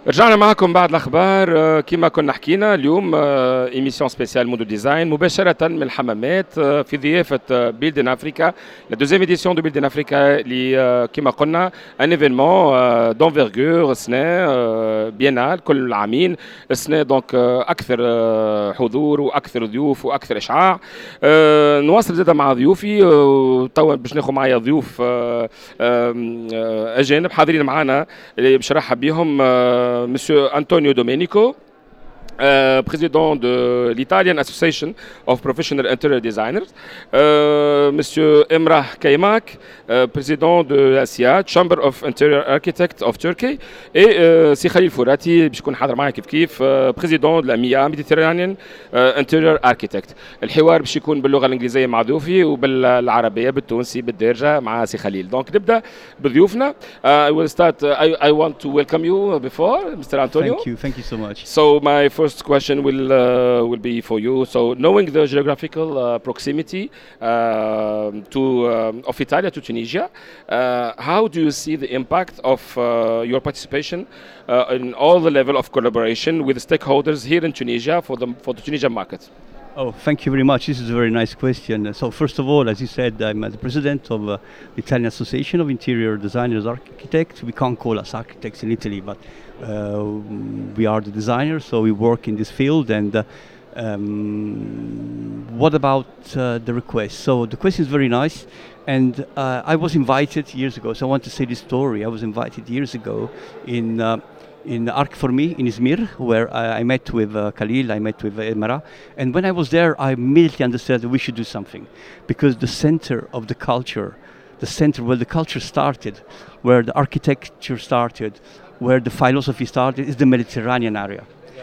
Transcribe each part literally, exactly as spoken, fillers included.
رجعنا معكم بعد الاخبار. آه، كما كنا حكينا اليوم ايميسيون سبيسيال مودو ديزاين مباشره من الحمامات، آه، في ضيافه بيلد ان افريكا، لا دوزيام اديسيون دو بيلد ان افريكا اللي آه، كما قلنا ان ايفينمون دونفيرغور السنه، آه، بينال كل عامين السنه، دونك آه، اكثر آه، حضور واكثر ضيوف واكثر اشعاع. آه، نواصل زاده مع ضيوفي، آه، توا باش ناخذ معايا ضيوف آه، آه، آه، اجانب حاضرين معنا اللي باش نرحب بهم. آه، Monsieur Antonio Domenico, euh, président de l'Italian Association of Professional Interior Designers, euh, Monsieur Emrah Kaymak, euh, président de la S I A, Chamber of Interior Architects of Turkey, et euh, سي خليل فوراتي باش يكون حاضر معنا كيف كيف، بريزيدون de la ميا Mediterranean uh, Interior Architect. الحوار باش يكون باللغه الانجليزيه مع ضيوفي وبالعربيه بالتونسي بالدارجه مع سي خليل. دونك نبدا بضيوفنا. Uh, I will start. Uh, I, I want to welcome you before, Mister Antonio. Thank you. Thank you so much. So my first question will uh, will be for you. So knowing the geographical uh, proximity uh, to um, of Italia to Tunisia, uh, how do you see the impact of uh, your participation uh, in all the level of collaboration with stakeholders here in Tunisia for the for the Tunisian market? Oh, thank you very much. This is a very nice question. So first of all, as you said, I'm uh, the president of uh, the Italian Association of Interior Designers Architects. We can't call us architects in Italy, but uh, we are the designers, so we work in this field. And uh, um, what about uh, the request? So the question is very nice. And uh, I was invited years ago, so I want to say this story. I was invited years ago in uh, in Arc for Me in Izmir, where I, I met with uh, Khalil, I met with uh, Emrah. And when I was there, I immediately understood that we should do something, because the center of the culture, the center where the culture started, where the architecture started, where the philosophy started, is the Mediterranean area.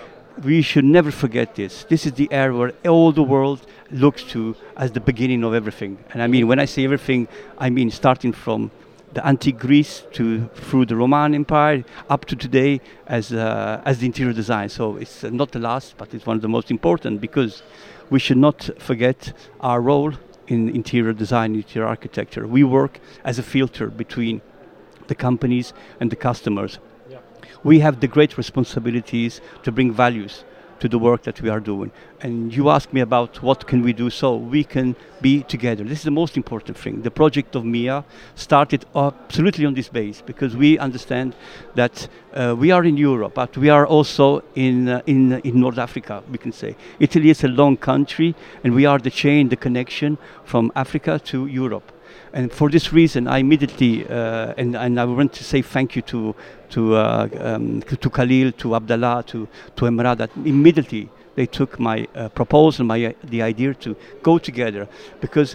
We should never forget this. This is the area where all the world looks to as the beginning of everything. And I mean, when I say everything, I mean starting from the antique Greece to through the Roman Empire up to today as uh, as the interior design. So it's uh, not the last, but it's one of the most important, because we should not forget our role in interior design, interior architecture. We work as a filter between the companies and the customers. Yeah. We have the great responsibilities to bring values to the work that we are doing. And you asked me about what can we do so we can be together. This is the most important thing. The project of MIA started absolutely on this base, because we understand that uh, we are in Europe, but we are also in, uh, in, in North Africa, we can say. Italy is a long country, and we are the chain, the connection from Africa to Europe. And for this reason, I immediately, uh, and, and I want to say thank you to to, uh, um, to Khalil, to Abdallah, to, to Emrah, that immediately they took my uh, proposal, my uh, the idea to go together, because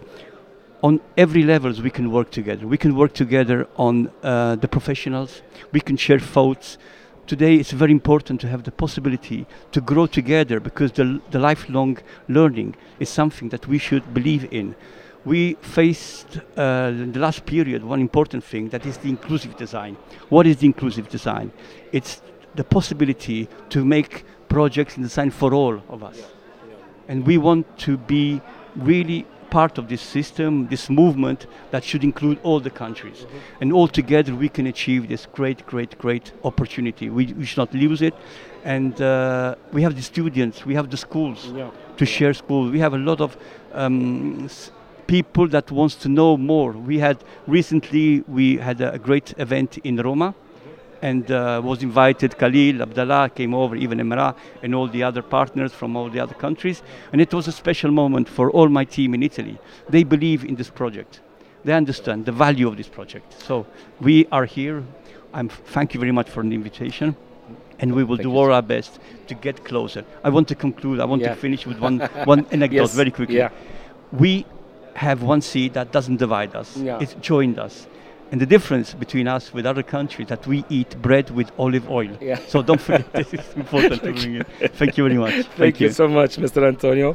on every levels we can work together. We can work together on uh, the professionals. We can share thoughts. Today it's very important to have the possibility to grow together, because the, the lifelong learning is something that we should believe in. We faced uh, in the last period one important thing, that is the inclusive design. What is the inclusive design? It's the possibility to make projects and design for all of us. Yeah. Yeah. And we want to be really part of this system, this movement that should include all the countries. Mm-hmm. And all together we can achieve this great, great, great opportunity. We, we should not lose it. And uh, we have the students, we have the schools yeah. to yeah. share schools. We have a lot of um, s- people that wants to know more. We had recently, we had a great event in Roma, and uh, was invited. Khalil, Abdallah came over, even Emrah, and all the other partners from all the other countries. And it was a special moment for all my team in Italy. They believe in this project. They understand the value of this project. So we are here. I'm thank you very much for the invitation. And we will thank do all our best to get closer. I want to conclude. I want yeah. to finish with one, one anecdote yes. very quickly. Yeah. We have one seed that doesn't divide us. Yeah. It's joined us. And the difference between us with other countries, that we eat bread with olive oil. Yeah. So don't forget, this is important to bring in. Thank you very much. Thank, Thank you. you so much, Mister Antonio.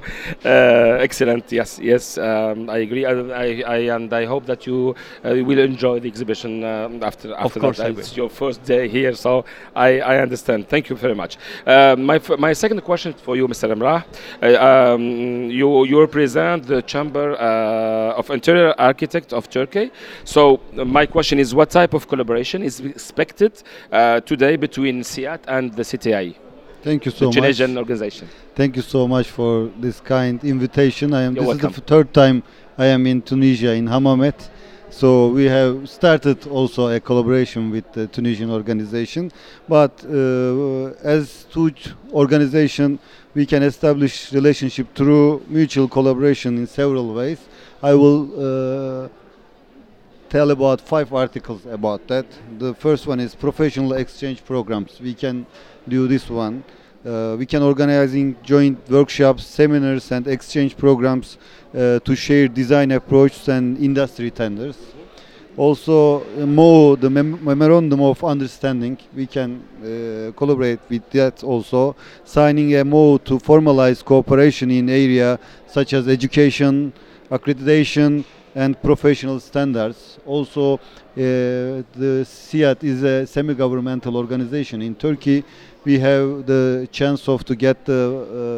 Uh, excellent. Yes, yes. Um, I agree. I, I, I, and I hope that you uh, will enjoy the exhibition um, after after of course that. I will. It's your first day here, so I, I understand. Thank you very much. Uh, my f- my second question for you, Mister Emrah. Uh, um, you you represent the Chamber uh, of Interior Architects of Turkey. So uh, my my question is, what type of collaboration is expected uh, today between SIAT and the C T I, Thank you the so much. Tunisian organization? Thank you so much for this kind invitation. I am. You're this is welcome. the f- third time I am in Tunisia in Hammamet. So we have started also a collaboration with the Tunisian organization. But uh, as two organization, we can establish relationship through mutual collaboration in several ways. I will uh, tell about five articles about that. The first one is professional exchange programs. We can do this one. Uh, we can organizing joint workshops, seminars, and exchange programs uh, to share design approaches and industry tenders. Also, uh, M O U, the mem- memorandum of understanding, we can uh, collaborate with that also, signing a M O U to formalize cooperation in area such as education, accreditation, and professional standards. Also, uh, the SIAT is a semi-governmental organization in Turkey. We have the chance of to get the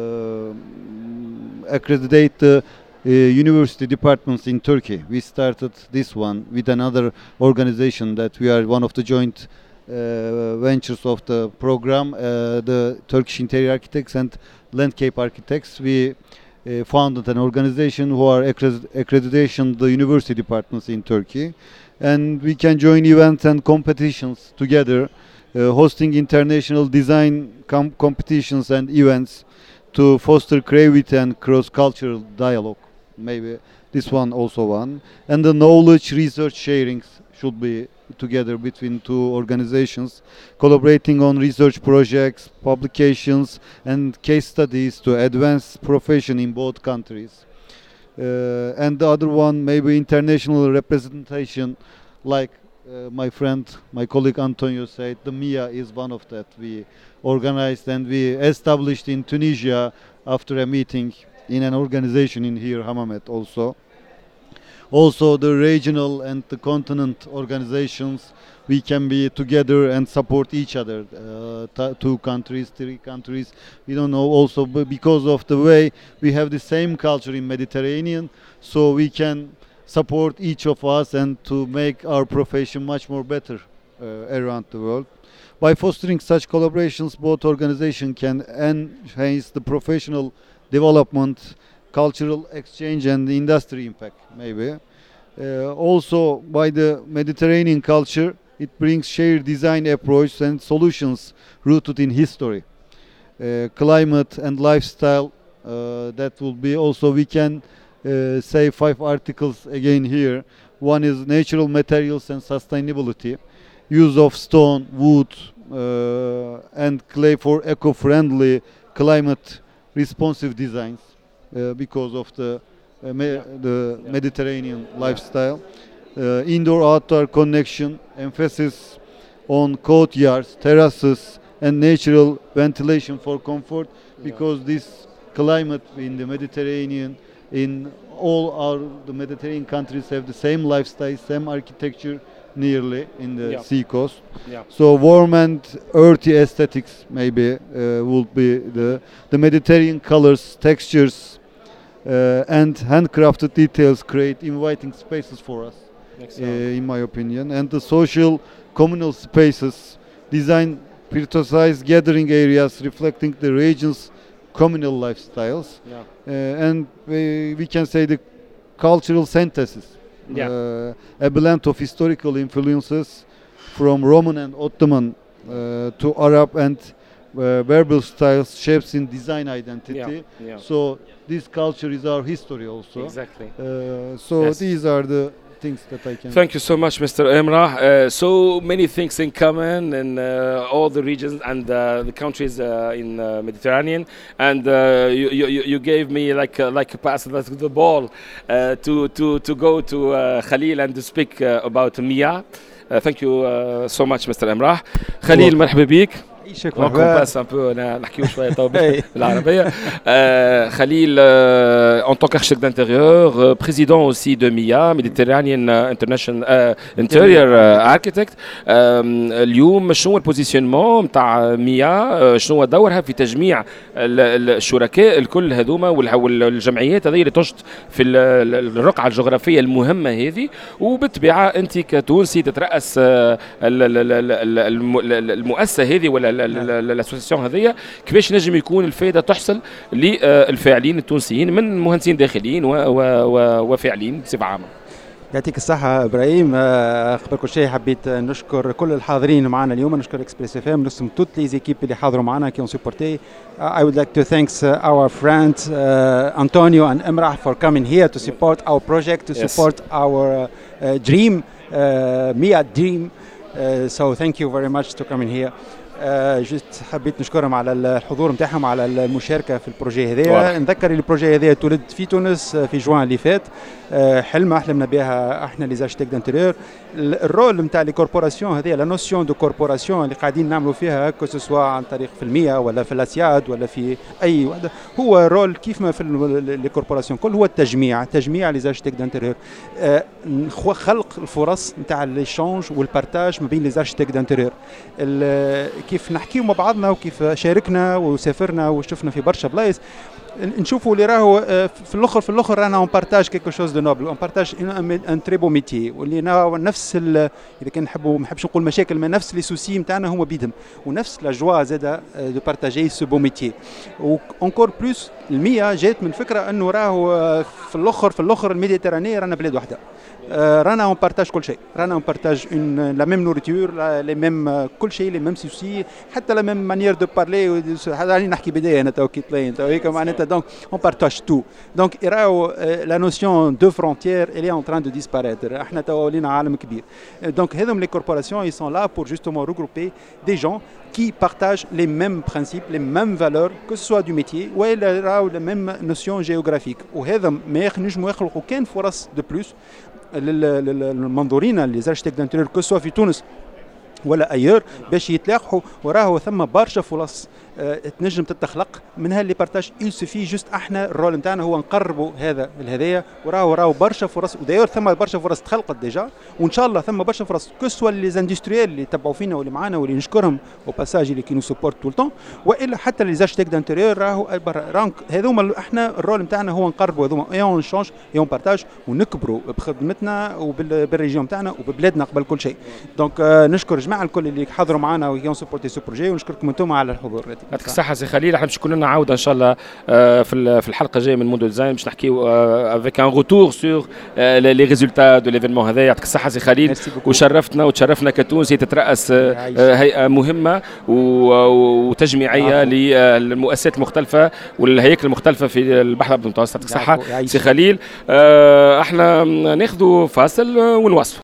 uh, accredit the uh, university departments in Turkey. We started this one with another organization that we are one of the joint uh, ventures of the program, uh, the Turkish Interior Architects and Landscape Architects. We uh, founded an organization who are accred- accreditation the university departments in Turkey, and we can join events and competitions together, uh, hosting international design com- competitions and events to foster creativity and cross-cultural dialogue. Maybe this one also one, and the knowledge research sharings should be together between two organizations, collaborating on research projects, publications, and case studies to advance profession in both countries. Uh, and the other one, maybe international representation, like uh, my friend, my colleague Antonio said, the M I A is one of that we organized and we established in Tunisia after a meeting in an organization in here, Hammamet also. Also the regional and the continent organizations, we can be together and support each other, uh, t- two countries, three countries, we don't know also b- because of the way we have the same culture in Mediterranean, so we can support each of us and to make our profession much more better uh, around the world. By fostering such collaborations, both organizations can enhance the professional development, cultural exchange, and the industry impact, maybe. Uh, also, by the Mediterranean culture, it brings shared design approach and solutions rooted in history, uh, climate, and lifestyle. Uh, that will be also, we can uh, say five articles again here. One is natural materials and sustainability, use of stone, wood, uh, and clay for eco-friendly, climate responsive designs uh, because of the uh, me- the Yeah. Mediterranean lifestyle. Uh, indoor-outdoor connection, emphasis on courtyards, terraces, and natural ventilation for comfort, because this climate in the Mediterranean, in all our the Mediterranean countries have the same lifestyle, same architecture nearly in the Yeah. sea coast. Yeah. So warm and earthy aesthetics maybe uh, would be the the Mediterranean colors, textures, uh, and handcrafted details create inviting spaces for us, uh, Excellent. in my opinion. And the social communal spaces design precise gathering areas reflecting the region's communal lifestyles, Yeah. uh, and we, we can say the cultural synthesis, Yeah. uh, a blend of historical influences from Roman and Ottoman uh, to Arab and uh, Berber styles shapes in design identity. Yeah. Yeah. So this culture is our history also. Exactly. Uh, so Yes. these are the things that I can. Thank you so much, Mister Emrah. Uh, so many things in common in uh, all the regions and uh, the countries uh, in uh, Mediterranean, and uh, you, you, you gave me like uh, like a pass to the ball uh, to to to go to uh, Khalil and to speak uh, about M I A. Uh, thank you uh, so much, Mister Emrah. Khalil, welcome. مرحبا بك. يعيشك اون مرحبا. باس ان بو نحكيو شويه تو بالعربيه. آه، خليل en tant qu'architecte d'intérieur, président aussi de M I A, Mediterranean International Interior Architect. اليوم شنو البوزيشنمون نتاع M I A؟ شنو دورها في تجميع الشركاء الكل هذوما والجمعيات هذه اللي تنشط في الرقعه الجغرافيه المهمه هذه؟ وبالطبيعه انت كتونسي تترأس المؤسسه هذه ولا الاسوسيسيون هذه، كيفاش نجم يكون الفائده تحصل للفاعلين التونسيين من مهندسين داخليين وفاعلين بصفه عامه؟ يعطيك الصحة إبراهيم. قبل كل شيء حبيت نشكر كل الحاضرين معنا اليوم، نشكر إكسبريس اف ام، نشكر توت لي زيكيب اللي حاضروا معنا كي اون سوبورتي. I would like to thank uh, our friends uh, Antonio and Emrah for coming here to support our project, to yes. support our uh, dream, uh, M I A dream. Uh, so thank you very much to coming here. جست حبيت نشكرهم على الحضور نتاعهم على المشاركه في البروجي هذايا. نذكر البروجي هذايا تولد في تونس في جوان اللي فات، حلمه حلمنا بها احنا لي زارشيتيك دانتيريور. الرول نتاع لي كوربوراسيون هذيا، لا نوسيون دو كوربوراسيون اللي قاعدين نعملوا فيها كو سوا عن طريق في المية ولا في الاسياد ولا في اي وحده، هو رول كيف ما في لي كوربوراسيون كل هو التجميع، تجميع لي زارشيتيك دانتيريور، خلق الفرص نتاع ليشونج والبارتاج ما بين لي زارشيتيك دانتيريور. كيف نحكيو مع بعضنا وكيف شاركنا وسافرنا وشفنا في برشا بلايص، نشوفوا اللي راهو في الاخر في الاخر رانا اون بارتاج كيكو شوز دو نوبل، اون بارتاج ان تري بو ميتي، واللي نفس اذا كان نحبوا ما نحبش نقول مشاكل، ما نفس لي سوسي نتاعنا هما بيدهم، ونفس لا جوا زاده دو بارتاجي سو بو ميتي. وانكور بلوس المية جات من فكره انه راهو في الاخر في الاخر الميديتراني رانا بلاد واحده، رانا اون بارتاج كل شيء، رانا اون بارتاج لا ميم نورتور، لي ميم كل شيء، لي ميم سوسي، حتى لا ميم مانيير دو بارلي. هذا نحكي بدايه انا تو كي طلعين تو هيك معناتها دونك اون بارتاج تو. دونك راهو لا نوسيون دو فرونتيير اللي اون تران دو ديسباريتر، احنا تو ولينا عالم كبير. دونك هذوم لي كوربوراسيون اي سون لا بور جوستومون ريغروبي دي جون qui partagent les mêmes principes, les mêmes valeurs, que ce soit du métier ou la même notion géographique. وهذا ما ينجموا يخلقوا كان فرص de plus للمنظورين لي زارشيتيك دانتيريور كو سوا في تونس ولا ايور باش يتلاقحوا، وراهو ثم برشا فرص تنجم تتخلق منها اللي بارتاج. il suffit juste احنا الرول نتاعنا هو نقربوا هذا الهدايا، وراهو راهو برشا فرص، ودايور ثم برشا فرص تخلقت ديجا، وان شاء الله ثم برشا فرص كو سوا لي زاندستريال اللي تبعوا فينا واللي معانا واللي نشكرهم او باساج اللي كي نو سوبورت طول الوقت، والا حتى لي زارشيتيك دانتيريور راهو برا. هذوما احنا الرول نتاعنا هو نقربوا هذوما اي اون شونج اي اون بارتاج، ونكبروا بخدمتنا وبالريجيون نتاعنا وببلادنا قبل كل شيء. دونك نشكر الجماعه الكل اللي حضروا معنا وكي سوبورتي سو بروجي، ونشكركم انتم على الحضور. يعطيك الصحة سي خليل. احنا باش يكون لنا عودة ان شاء الله في في الحلقة الجاية من موندو ديزاين باش نحكيو افيك ان روتور سور لي ريزولتا دو ليفينمون هذا. يعطيك الصحة سي خليل، وشرفتنا وتشرفنا كتونسي تترأس هيئة مهمة وتجميعية للمؤسسات المختلفة والهياكل المختلفة في البحر الأبيض المتوسط. يعطيك الصحة سي خليل. احنا ناخذوا فاصل ونواصل.